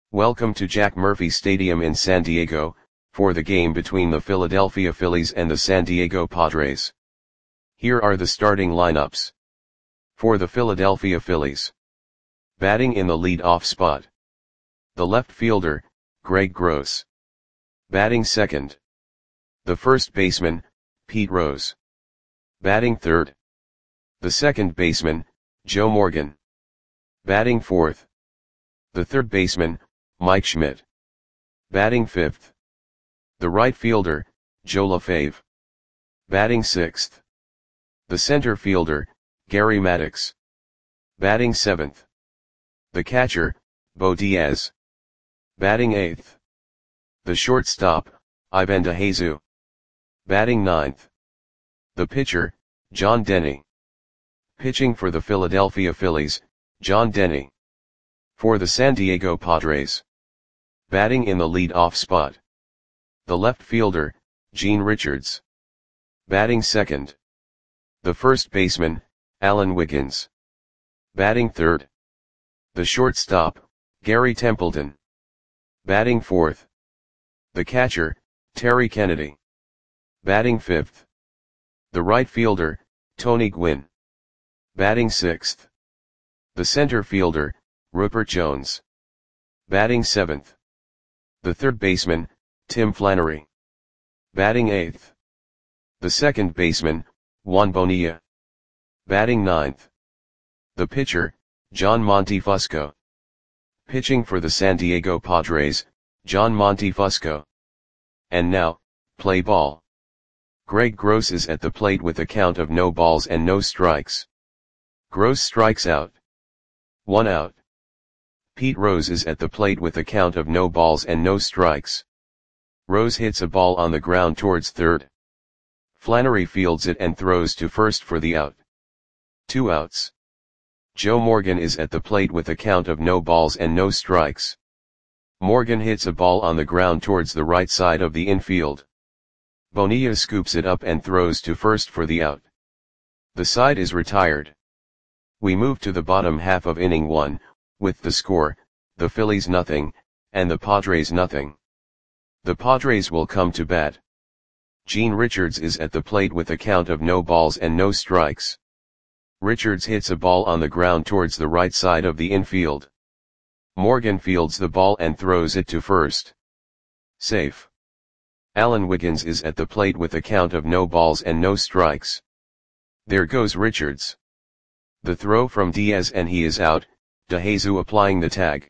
Welcome to Jack Murphy Stadium in San Diego, for the game between the Philadelphia Phillies and the San Diego Padres. Here are the starting lineups. For the Philadelphia Phillies. Batting in the lead-off spot. The left fielder, Greg Gross. Batting second. The first baseman, Pete Rose. Batting third. The second baseman, Joe Morgan. Batting fourth. The third baseman, Mike Schmidt. Batting fifth. The right fielder, Joe LaFave. Batting sixth. The center fielder, Gary Maddox. Batting seventh. The catcher, Bo Diaz. Batting eighth. The shortstop, Ivan DeJesus. Batting ninth. The pitcher, John Denny. Pitching for the Philadelphia Phillies, John Denny. For the San Diego Padres. Batting in the lead-off spot. The left fielder, Gene Richards. Batting second. The first baseman, Alan Wiggins. Batting third. The shortstop, Gary Templeton. Batting fourth. The catcher, Terry Kennedy. Batting fifth. The right fielder, Tony Gwynn. Batting sixth. The center fielder, Rupert Jones. Batting seventh. The third baseman, Tim Flannery. Batting eighth. The second baseman, Juan Bonilla. Batting ninth. The pitcher, John Montefusco. Pitching for the San Diego Padres, John Montefusco. And now, play ball. Greg Gross is at the plate with a count of no balls and no strikes. Gross strikes out. 1 out. Pete Rose is at the plate with a count of no balls and no strikes. Rose hits a ball on the ground towards third. Flannery fields it and throws to first for the out. 2 outs. Joe Morgan is at the plate with a count of no balls and no strikes. Morgan hits a ball on the ground towards the right side of the infield. Bonilla scoops it up and throws to first for the out. The side is retired. We move to the bottom half of inning 1, with the score, the Phillies nothing, and the Padres nothing. The Padres will come to bat. Gene Richards is at the plate with a count of no balls and no strikes. Richards hits a ball on the ground towards the right side of the infield. Morgan fields the ball and throws it to first. Safe. Alan Wiggins is at the plate with a count of no balls and no strikes. There goes Richards. The throw from Diaz and he is out, DeJesus applying the tag.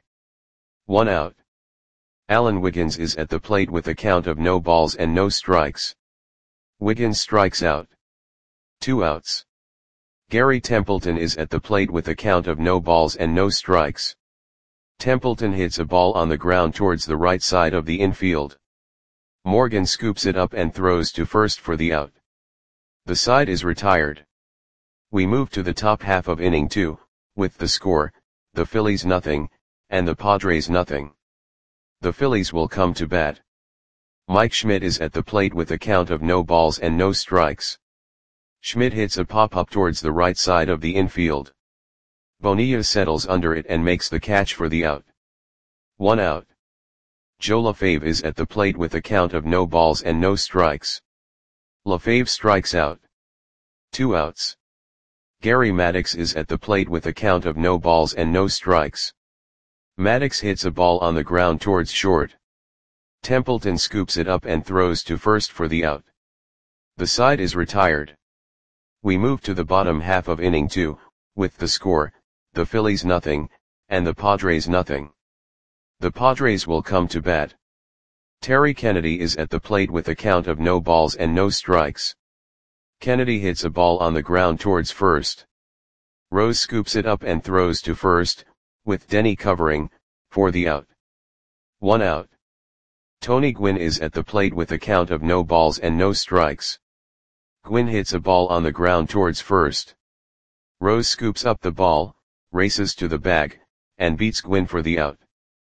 1 out. Alan Wiggins is at the plate with a count of no balls and no strikes. Wiggins strikes out. 2 outs. Gary Templeton is at the plate with a count of no balls and no strikes. Templeton hits a ball on the ground towards the right side of the infield. Morgan scoops it up and throws to first for the out. The side is retired. We move to the top half of inning 2, with the score, the Phillies nothing, and the Padres nothing. The Phillies will come to bat. Mike Schmidt is at the plate with a count of no balls and no strikes. Schmidt hits a pop-up towards the right side of the infield. Bonilla settles under it and makes the catch for the out. 1 out. Joe LaFave is at the plate with a count of no balls and no strikes. LaFave strikes out. 2 outs. Gary Maddox is at the plate with a count of no balls and no strikes. Maddox hits a ball on the ground towards short. Templeton scoops it up and throws to first for the out. The side is retired. We move to the bottom half of inning 2, with the score, the Phillies nothing, and the Padres nothing. The Padres will come to bat. Terry Kennedy is at the plate with a count of no balls and no strikes. Kennedy hits a ball on the ground towards first. Rose scoops it up and throws to first, with Denny covering, for the out. 1 out. Tony Gwynn is at the plate with a count of no balls and no strikes. Gwynn hits a ball on the ground towards first. Rose scoops up the ball, races to the bag, and beats Gwynn for the out.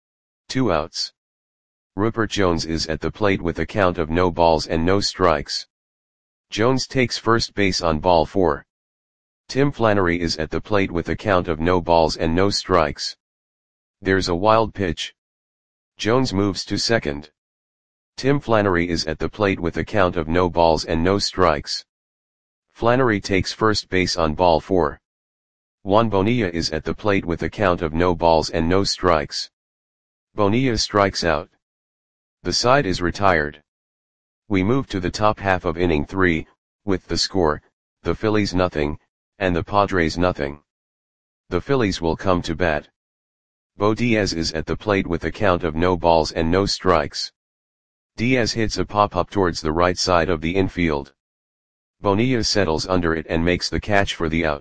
2 outs. Rupert Jones is at the plate with a count of no balls and no strikes. Jones takes first base on ball 4. Tim Flannery is at the plate with a count of no balls and no strikes. There's a wild pitch. Jones moves to second. Tim Flannery is at the plate with a count of no balls and no strikes. Flannery takes first base on ball 4. Juan Bonilla is at the plate with a count of no balls and no strikes. Bonilla strikes out. The side is retired. We move to the top half of inning 3, with the score, the Phillies nothing, and the Padres nothing. The Phillies will come to bat. Bo Diaz is at the plate with a count of no balls and no strikes. Diaz hits a pop-up towards the right side of the infield. Bonilla settles under it and makes the catch for the out.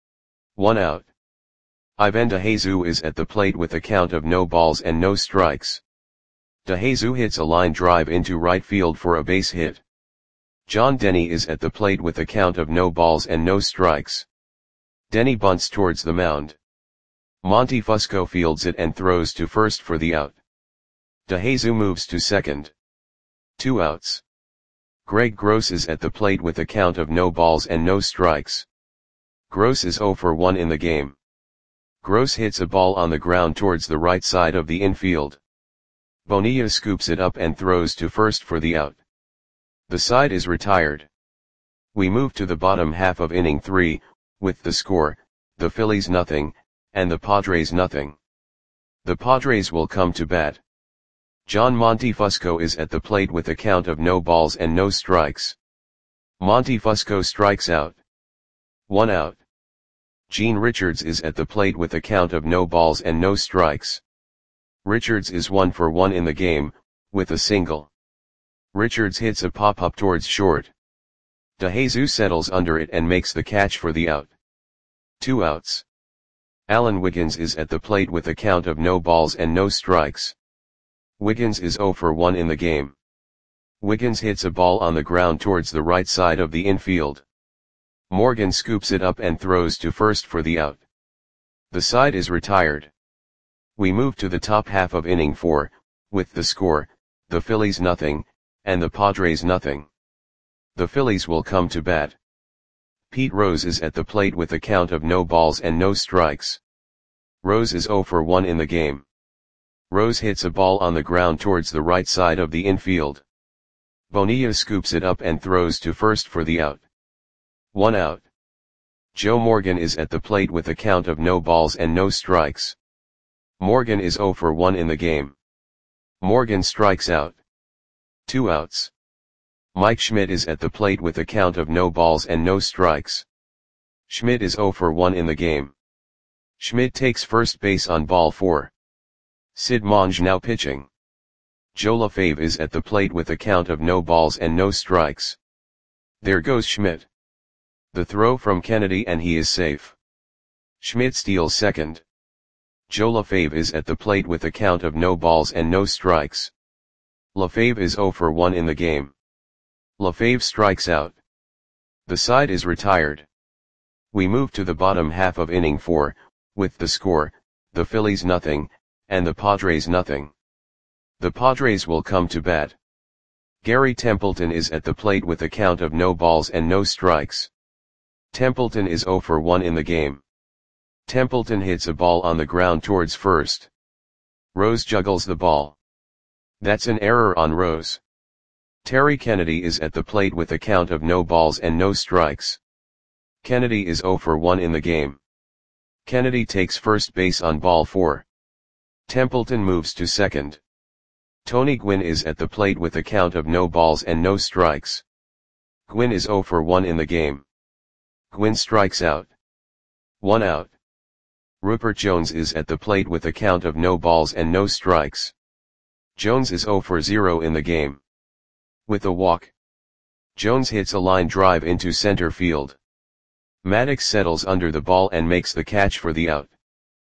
1 out. Ivan DeJesus is at the plate with a count of no balls and no strikes. DeJesus hits a line drive into right field for a base hit. John Denny is at the plate with a count of no balls and no strikes. Denny bunts towards the mound. Monty Fusco fields it and throws to first for the out. DeJesus moves to second. 2 outs. Greg Gross is at the plate with a count of no balls and no strikes. Gross is 0 for 1 in the game. Gross hits a ball on the ground towards the right side of the infield. Bonilla scoops it up and throws to first for the out. The side is retired. We move to the bottom half of inning 3, with the score, the Phillies nothing, and the Padres nothing. The Padres will come to bat. John Monty Fusco is at the plate with a count of no balls and no strikes. Monty Fusco strikes out. 1 out. Gene Richards is at the plate with a count of no balls and no strikes. Richards is 1 for 1 in the game, with a single. Richards hits a pop-up towards short. DeJesus settles under it and makes the catch for the out. 2 outs. Alan Wiggins is at the plate with a count of no balls and no strikes. Wiggins is 0 for 1 in the game. Wiggins hits a ball on the ground towards the right side of the infield. Morgan scoops it up and throws to first for the out. The side is retired. We move to the top half of inning 4, with the score, the Phillies nothing, and the Padres nothing. The Phillies will come to bat. Pete Rose is at the plate with a count of no balls and no strikes. Rose is 0 for 1 in the game. Rose hits a ball on the ground towards the right side of the infield. Bonilla scoops it up and throws to first for the out. 1 out. Joe Morgan is at the plate with a count of no balls and no strikes. Morgan is 0 for 1 in the game. Morgan strikes out. 2 outs. Mike Schmidt is at the plate with a count of no balls and no strikes. Schmidt is 0 for 1 in the game. Schmidt takes first base on ball 4. Sid Monge now pitching. Joe LaFave is at the plate with a count of no balls and no strikes. There goes Schmidt. The throw from Kennedy and he is safe. Schmidt steals second. Joe LaFave is at the plate with a count of no balls and no strikes. LaFave is 0 for 1 in the game. LaFave strikes out. The side is retired. We move to the bottom half of inning 4, with the score, the Phillies nothing, and the Padres nothing. The Padres will come to bat. Gary Templeton is at the plate with a count of no balls and no strikes. Templeton is 0 for 1 in the game. Templeton hits a ball on the ground towards first. Rose juggles the ball. That's an error on Rose. Terry Kennedy is at the plate with a count of no balls and no strikes. Kennedy is 0 for 1 in the game. Kennedy takes first base on ball 4. Templeton moves to second. Tony Gwynn is at the plate with a count of no balls and no strikes. Gwynn is 0 for 1 in the game. Gwynn strikes out. 1 out. Rupert Jones is at the plate with a count of no balls and no strikes. Jones is 0 for 0 in the game. With a walk. Jones hits a line drive into center field. Maddox settles under the ball and makes the catch for the out.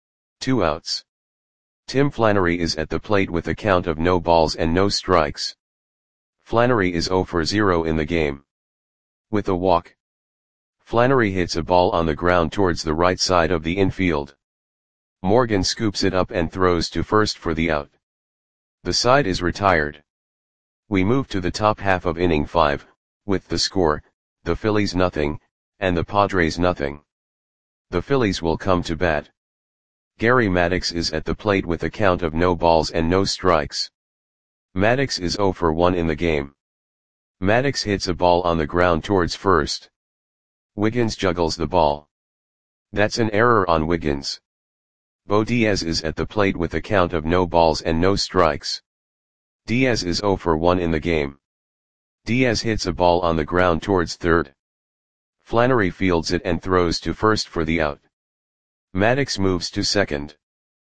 2 outs. Tim Flannery is at the plate with a count of no balls and no strikes. Flannery is 0 for 0 in the game. With a walk. Flannery hits a ball on the ground towards the right side of the infield. Morgan scoops it up and throws to first for the out. The side is retired. We move to the top half of inning 5, with the score, the Phillies nothing, and the Padres nothing. The Phillies will come to bat. Gary Maddox is at the plate with a count of no balls and no strikes. Maddox is 0 for 1 in the game. Maddox hits a ball on the ground towards first. Wiggins juggles the ball. That's an error on Wiggins. Bo Diaz is at the plate with a count of no balls and no strikes. Diaz is 0 for 1 in the game. Diaz hits a ball on the ground towards third. Flannery fields it and throws to first for the out. Maddox moves to second.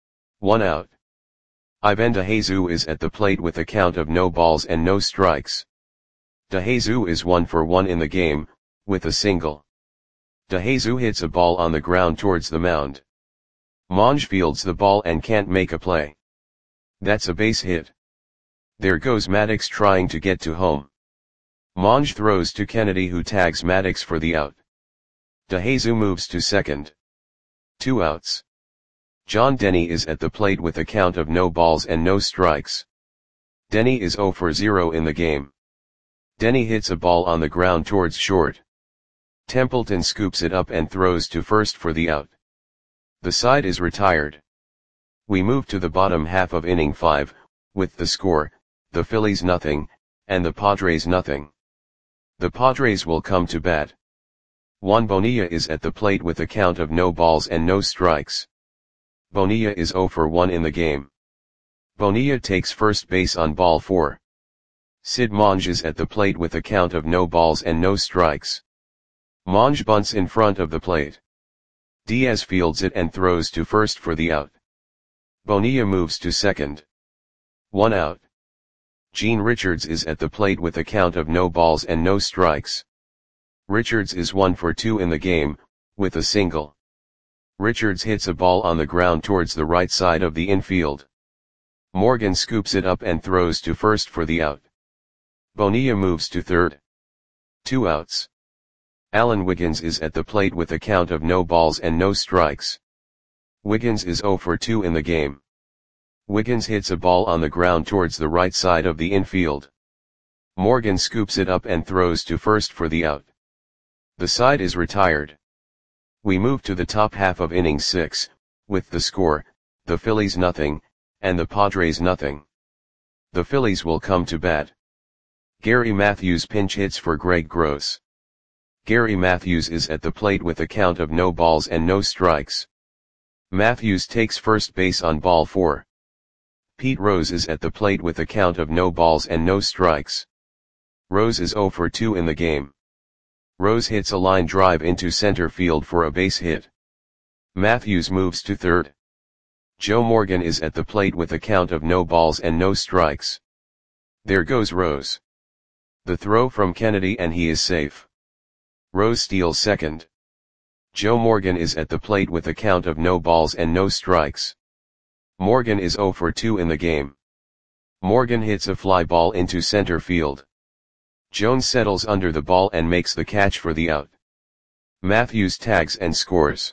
1 out. Ivan DeJesus is at the plate with a count of no balls and no strikes. DeJesus is 1 for 1 in the game, with a single. DeJesus hits a ball on the ground towards the mound. Monge fields the ball and can't make a play. That's a base hit. There goes Maddox trying to get to home. Monge throws to Kennedy, who tags Maddox for the out. DeJesus moves to second. 2 outs. John Denny is at the plate with a count of no balls and no strikes. Denny is 0 for 0 in the game. Denny hits a ball on the ground towards short. Templeton scoops it up and throws to first for the out. The side is retired. We move to the bottom half of inning 5, with the score, the Phillies nothing, and the Padres nothing. The Padres will come to bat. Juan Bonilla is at the plate with a count of no balls and no strikes. Bonilla is 0 for 1 in the game. Bonilla takes first base on ball 4. Sid Monge is at the plate with a count of no balls and no strikes. Monge bunts in front of the plate. Diaz fields it and throws to first for the out. Bonilla moves to second. 1 out. Gene Richards is at the plate with a count of no balls and no strikes. Richards is 1 for 2 in the game, with a single. Richards hits a ball on the ground towards the right side of the infield. Morgan scoops it up and throws to first for the out. Bonilla moves to third. 2 outs. Alan Wiggins is at the plate with a count of no balls and no strikes. Wiggins is 0 for 2 in the game. Wiggins hits a ball on the ground towards the right side of the infield. Morgan scoops it up and throws to first for the out. The side is retired. We move to the top half of inning 6, with the score, the Phillies nothing, and the Padres nothing. The Phillies will come to bat. Gary Matthews pinch hits for Greg Gross. Gary Matthews is at the plate with a count of no balls and no strikes. Matthews takes first base on ball 4. Pete Rose is at the plate with a count of no balls and no strikes. Rose is 0 for 2 in the game. Rose hits a line drive into center field for a base hit. Matthews moves to third. Joe Morgan is at the plate with a count of no balls and no strikes. There goes Rose. The throw from Kennedy and he is safe. Rose steals second. Joe Morgan is at the plate with a count of no balls and no strikes. Morgan is 0 for 2 in the game. Morgan hits a fly ball into center field. Jones settles under the ball and makes the catch for the out. Matthews tags and scores.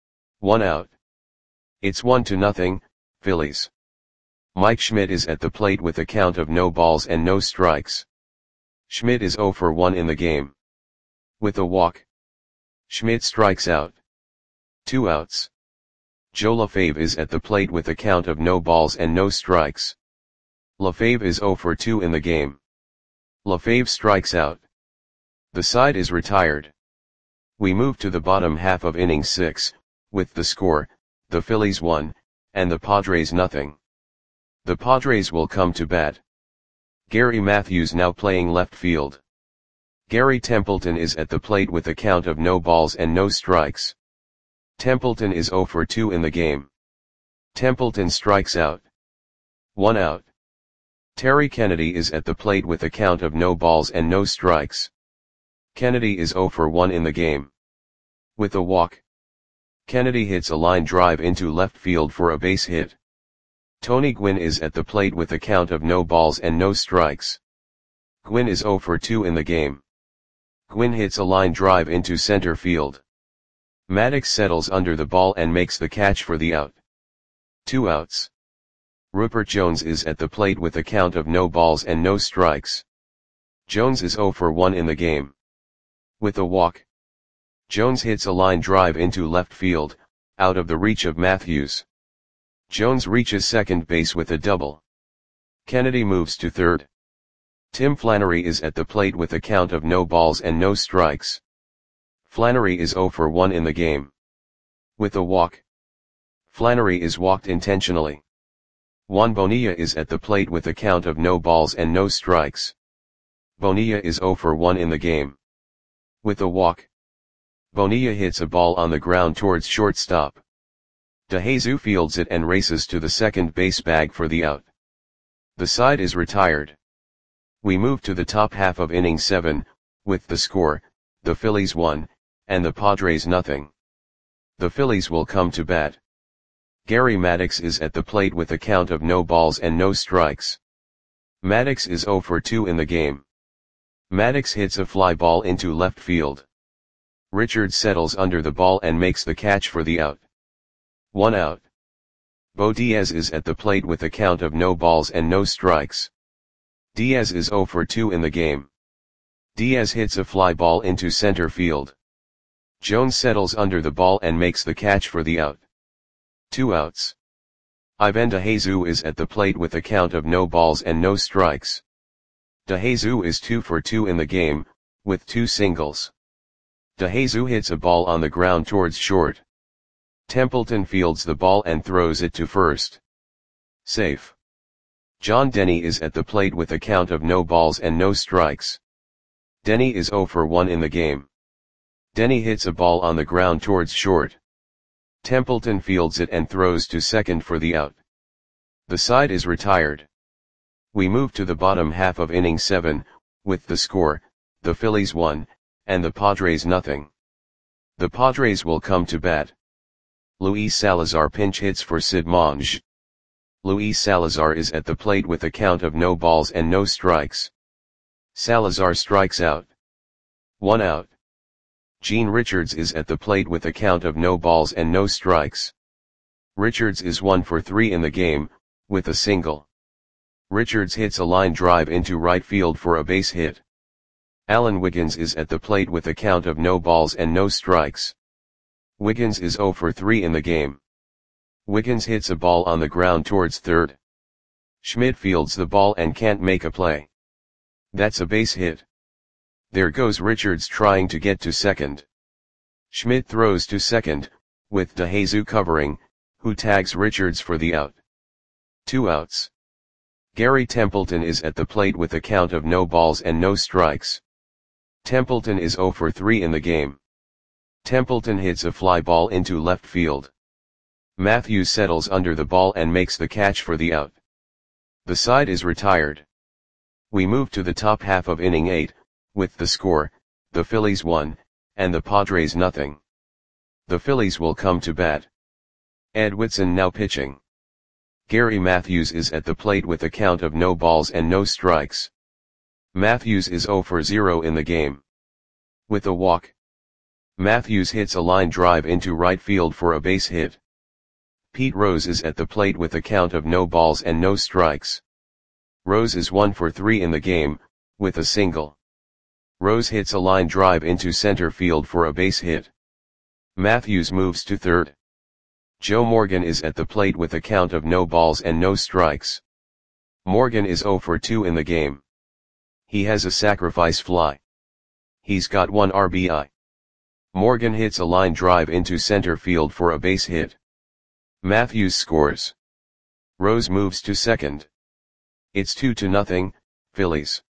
1 out. It's 1-0, Phillies. Mike Schmidt is at the plate with a count of no balls and no strikes. Schmidt is 0 for 1 in the game. With a walk. Schmidt strikes out. 2 outs. Joe LaFave is at the plate with a count of no balls and no strikes. LaFave is 0 for 2 in the game. LaFave strikes out. The side is retired. We move to the bottom half of inning 6, with the score, the Phillies 1, and the Padres nothing. The Padres will come to bat. Gary Matthews now playing left field. Gary Templeton is at the plate with a count of no balls and no strikes. Templeton is 0 for 2 in the game. Templeton strikes out. 1 out. Terry Kennedy is at the plate with a count of no balls and no strikes. Kennedy is 0 for 1 in the game. With a walk. Kennedy hits a line drive into left field for a base hit. Tony Gwynn is at the plate with a count of no balls and no strikes. Gwynn is 0 for 2 in the game. Gwynn hits a line drive into center field. Maddox settles under the ball and makes the catch for the out. 2 outs. Rupert Jones is at the plate with a count of no balls and no strikes. Jones is 0 for 1 in the game. With a walk. Jones hits a line drive into left field, out of the reach of Matthews. Jones reaches second base with a double. Kennedy moves to third. Tim Flannery is at the plate with a count of no balls and no strikes. Flannery is 0 for 1 in the game. With a walk. Flannery is walked intentionally. Juan Bonilla is at the plate with a count of no balls and no strikes. Bonilla is 0 for 1 in the game. With a walk. Bonilla hits a ball on the ground towards shortstop. DeJesus fields it and races to the second base bag for the out. The side is retired. We move to the top half of inning 7, with the score, the Phillies 1, and the Padres nothing. The Phillies will come to bat. Gary Maddox is at the plate with a count of no balls and no strikes. Maddox is 0 for 2 in the game. Maddox hits a fly ball into left field. Richards settles under the ball and makes the catch for the out. 1 out. Bo Diaz is at the plate with a count of no balls and no strikes. Diaz is 0 for 2 in the game. Diaz hits a fly ball into center field. Jones settles under the ball and makes the catch for the out. 2 outs. Ivan DeJesus is at the plate with a count of no balls and no strikes. DeJesus is 2 for 2 in the game, with 2 singles. DeJesus hits a ball on the ground towards short. Templeton fields the ball and throws it to first. Safe. John Denny is at the plate with a count of no balls and no strikes. Denny is 0 for 1 in the game. Denny hits a ball on the ground towards short. Templeton fields it and throws to second for the out. The side is retired. We move to the bottom half of inning 7, with the score, the Phillies 1, and the Padres nothing. The Padres will come to bat. Luis Salazar pinch hits for Sid Monge. Luis Salazar is at the plate with a count of no balls and no strikes. Salazar strikes out. 1 out. Gene Richards is at the plate with a count of no balls and no strikes. Richards is 1 for 3 in the game, with a single. Richards hits a line drive into right field for a base hit. Alan Wiggins is at the plate with a count of no balls and no strikes. Wiggins is 0 for 3 in the game. Wiggins hits a ball on the ground towards third. Schmidt fields the ball and can't make a play. That's a base hit. There goes Richards trying to get to second. Schmidt throws to second, with DeJesus covering, who tags Richards for the out. 2 outs. Gary Templeton is at the plate with a count of no balls and no strikes. Templeton is 0 for 3 in the game. Templeton hits a fly ball into left field. Matthews settles under the ball and makes the catch for the out. The side is retired. We move to the top half of inning 8, with the score, the Phillies 1, and the Padres nothing. The Phillies will come to bat. Ed Whitson now pitching. Gary Matthews is at the plate with a count of no balls and no strikes. Matthews is 0 for 0 in the game. With a walk. Matthews hits a line drive into right field for a base hit. Pete Rose is at the plate with a count of no balls and no strikes. Rose is 1 for 3 in the game, with a single. Rose hits a line drive into center field for a base hit. Matthews moves to third. Joe Morgan is at the plate with a count of no balls and no strikes. Morgan is 0 for 2 in the game. He has a sacrifice fly. He's got 1 RBI. Morgan hits a line drive into center field for a base hit. Matthews scores. Rose moves to second. It's 2-0, Phillies.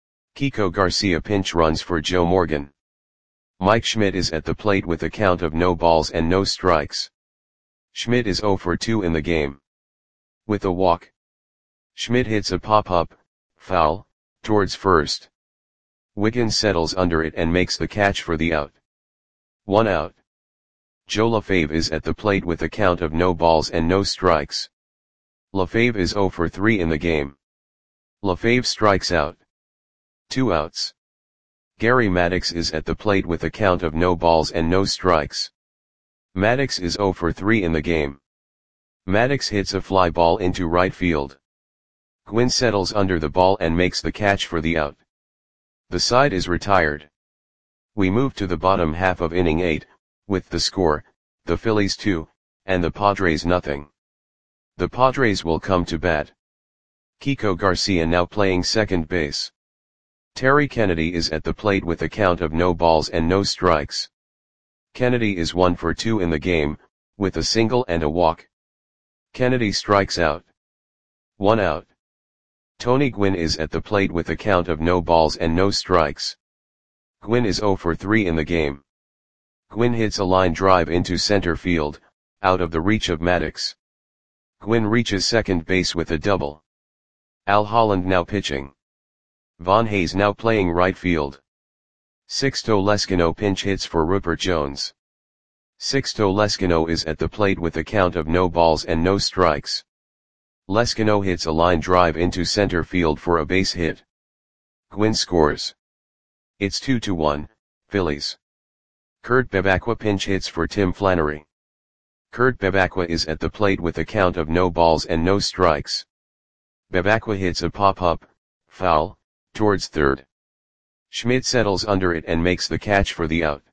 Kiko Garcia pinch runs for Joe Morgan. Mike Schmidt is at the plate with a count of no balls and no strikes. Schmidt is 0 for 2 in the game. With a walk. Schmidt hits a pop-up, foul, towards first. Wiggins settles under it and makes the catch for the out. 1 out. Joe LaFave is at the plate with a count of no balls and no strikes. LaFave is 0 for 3 in the game. LaFave strikes out. 2 outs. Gary Maddox is at the plate with a count of no balls and no strikes. Maddox is 0 for 3 in the game. Maddox hits a fly ball into right field. Gwynn settles under the ball and makes the catch for the out. The side is retired. We move to the bottom half of inning 8, with the score, the Phillies 2, and the Padres nothing. The Padres will come to bat. Kiko Garcia now playing second base. Terry Kennedy is at the plate with a count of no balls and no strikes. Kennedy is 1 for 2 in the game, with a single and a walk. Kennedy strikes out. 1 out. Tony Gwynn is at the plate with a count of no balls and no strikes. Gwynn is 0 for 3 in the game. Gwynn hits a line drive into center field, out of the reach of Maddox. Gwynn reaches second base with a double. Al Holland now pitching. Von Hayes now playing right field. Sixto Lescano pinch hits for Rupert Jones. Sixto Lescano is at the plate with a count of no balls and no strikes. Lescano hits a line drive into center field for a base hit. Gwynn scores. It's 2-1, Phillies. Kurt Bevacqua pinch hits for Tim Flannery. Kurt Bevacqua is at the plate with a count of no balls and no strikes. Bevacqua hits a pop-up, foul, towards third. Schmidt settles under it and makes the catch for the out.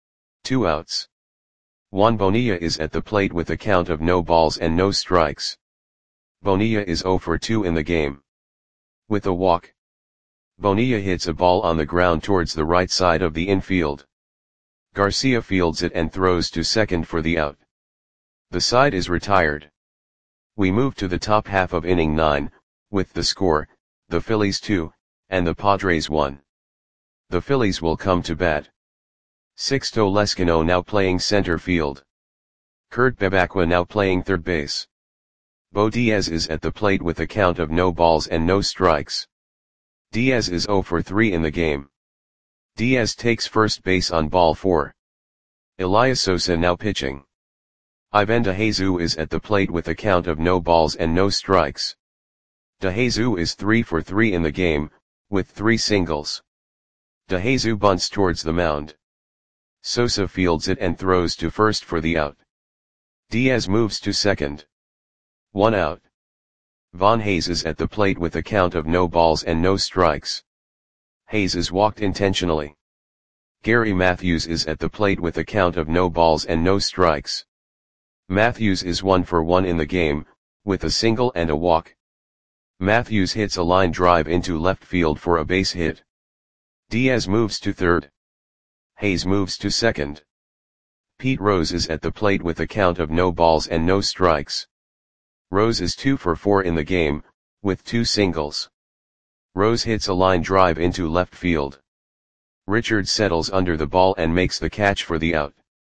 2 outs. Juan Bonilla is at the plate with a count of no balls and no strikes. Bonilla is 0 for 2 in the game. With a walk. Bonilla hits a ball on the ground towards the right side of the infield. Garcia fields it and throws to second for the out. The side is retired. We move to the top half of inning 9, with the score, the Phillies 2, and the Padres 1. The Phillies will come to bat. Sixto Lescano now playing center field. Kurt Bevacqua now playing third base. Bo Diaz is at the plate with a count of no balls and no strikes. Diaz is 0 for 3 in the game. Diaz takes first base on ball 4. Elias Sosa now pitching. Ivan DeJesus is at the plate with a count of no balls and no strikes. DeJesus is 3 for 3 in the game, with 3 singles. DeJesus bunts towards the mound. Sosa fields it and throws to first for the out. Diaz moves to second. 1 out. Von Hayes is at the plate with a count of no balls and no strikes. Hayes is walked intentionally. Gary Matthews is at the plate with a count of no balls and no strikes. Matthews is 1 for 1 in the game, with a single and a walk. Matthews hits a line drive into left field for a base hit. Diaz moves to third. Hayes moves to second. Pete Rose is at the plate with a count of no balls and no strikes. Rose is 2 for 4 in the game, with 2 singles. Rose hits a line drive into left field. Richards settles under the ball and makes the catch for the out.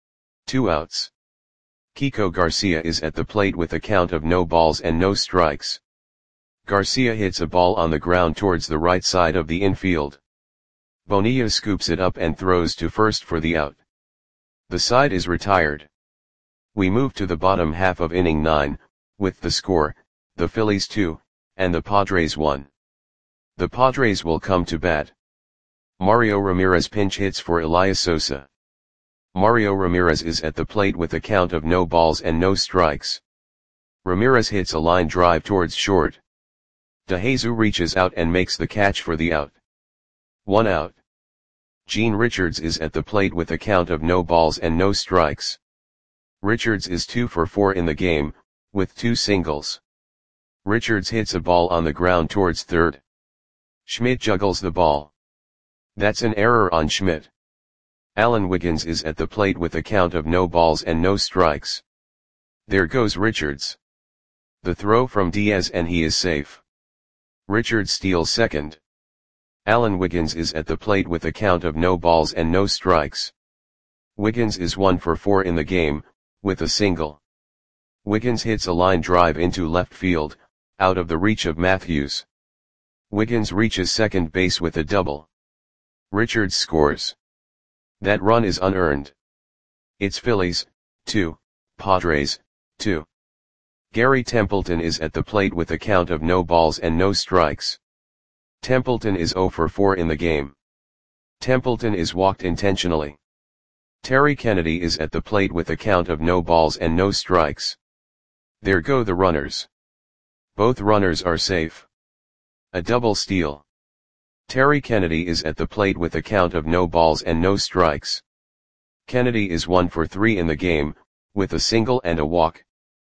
2 outs. Kiko Garcia is at the plate with a count of no balls and no strikes. Garcia hits a ball on the ground towards the right side of the infield. Bonilla scoops it up and throws to first for the out. The side is retired. We move to the bottom half of inning 9, with the score, the Phillies 2, and the Padres 1. The Padres will come to bat. Mario Ramirez pinch hits for Elias Sosa. Mario Ramirez is at the plate with a count of no balls and no strikes. Ramirez hits a line drive towards short. DeJesus reaches out and makes the catch for the out. 1 out. Gene Richards is at the plate with a count of no balls and no strikes. Richards is 2 for 4 in the game, with 2 singles. Richards hits a ball on the ground towards third. Schmidt juggles the ball. That's an error on Schmidt. Alan Wiggins is at the plate with a count of no balls and no strikes. There goes Richards. The throw from Diaz and he is safe. Richards steals second. Alan Wiggins is at the plate with a count of no balls and no strikes. Wiggins is 1 for 4 in the game, with a single. Wiggins hits a line drive into left field, out of the reach of Matthews. Wiggins reaches second base with a double. Richards scores. That run is unearned. It's Phillies, 2, Padres, 2. Gary Templeton is at the plate with a count of no balls and no strikes. Templeton is 0 for 4 in the game. Templeton is walked intentionally. Terry Kennedy is at the plate with a count of no balls and no strikes. There go the runners. Both runners are safe. A double steal. Terry Kennedy is at the plate with a count of no balls and no strikes. Kennedy is 1 for 3 in the game, with a single and a walk.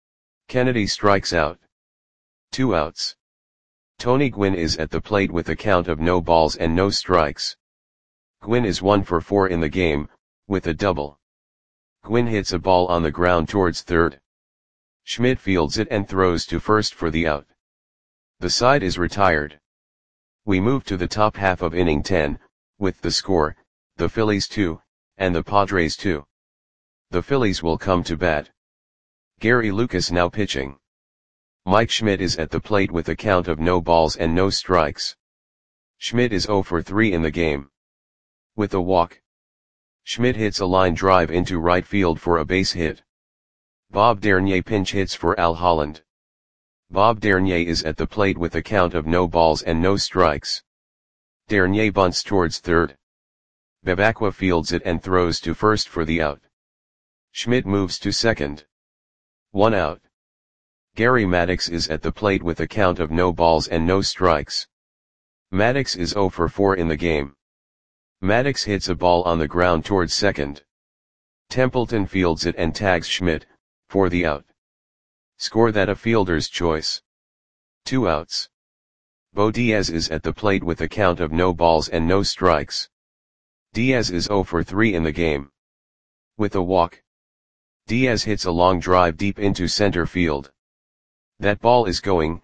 Kennedy strikes out. 2 outs. Tony Gwynn is at the plate with a count of no balls and no strikes. Gwynn is 1 for 4 in the game, with a double. Gwynn hits a ball on the ground towards third. Schmidt fields it and throws to first for the out. The side is retired. We move to the top half of inning 10, with the score, the Phillies 2, and the Padres 2. The Phillies will come to bat. Gary Lucas now pitching. Mike Schmidt is at the plate with a count of no balls and no strikes. Schmidt is 0 for 3 in the game. With a walk. Schmidt hits a line drive into right field for a base hit. Bob Dernier pinch hits for Al Holland. Bob Dernier is at the plate with a count of no balls and no strikes. Dernier bunts towards third. Bebacqua fields it and throws to first for the out. Schmidt moves to second. 1 out. Gary Maddox is at the plate with a count of no balls and no strikes. Maddox is 0 for 4 in the game. Maddox hits a ball on the ground towards second. Templeton fields it and tags Schmidt, for the out. Score that a fielder's choice. 2 outs. Bo Diaz is at the plate with a count of no balls and no strikes. Diaz is 0 for 3 in the game. With a walk. Diaz hits a long drive deep into center field. That ball is gone.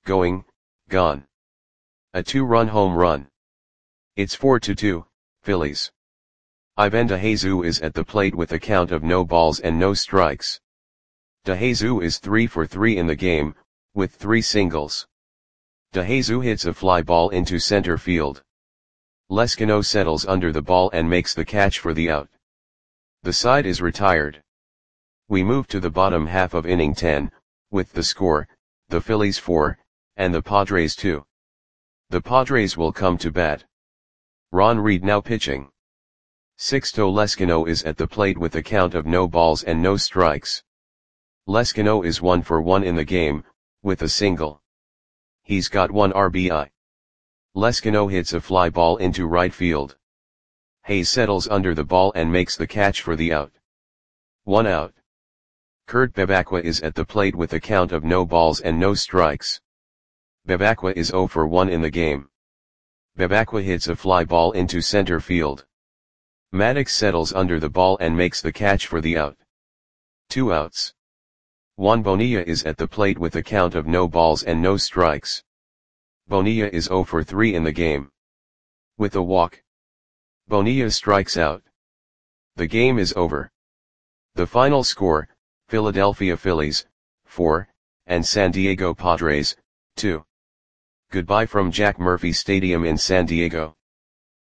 A 2-run home run. It's 4-2, Phillies. Ivan DeJesus is at the plate with a count of no balls and no strikes. DeJesus is 3 for 3 in the game, with 3 singles. DeJesus hits a fly ball into center field. Leskino settles under the ball and makes the catch for the out. The side is retired. We move to the bottom half of inning 10, with the score, the Phillies 4, and the Padres 2. The Padres will come to bat. Ron Reed now pitching. Sixto Leskino is at the plate with a count of no balls and no strikes. Leskino is 1 for 1 in the game, with a single. He's got 1 RBI. Leskino hits a fly ball into right field. Hayes settles under the ball and makes the catch for the out. 1 out. Kurt Bebacqua is at the plate with a count of no balls and no strikes. Bebacqua is 0 for 1 in the game. Bebacqua hits a fly ball into center field. Maddox settles under the ball and makes the catch for the out. 2 outs. Juan Bonilla is at the plate with a count of no balls and no strikes. Bonilla is 0 for 3 in the game. With a walk. Bonilla strikes out. The game is over. The final score, Philadelphia Phillies, 4, and San Diego Padres, 2. Goodbye from Jack Murphy Stadium in San Diego.